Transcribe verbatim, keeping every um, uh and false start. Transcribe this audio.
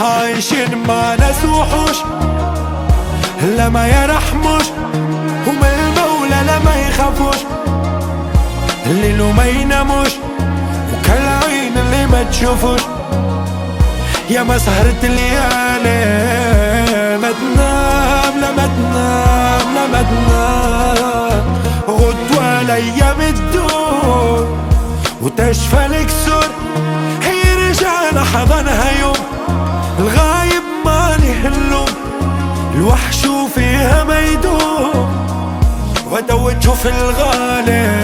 عايشين مع ناس وحوش لا ما يرحموش، ومن المولى لا ما يخافوش، الليل وما يناموش، وكالعين اللي ما تشوفوش. يا ما سهرت الليالي ما تنام، لا ما تنام، لا ما تنام، غدوة الايام تدور وتشفى الكسور. هي رجعنا حضنها يوم الغايب ما له اللوم، الوحش وفيها ما يدوم ودوته في الغالي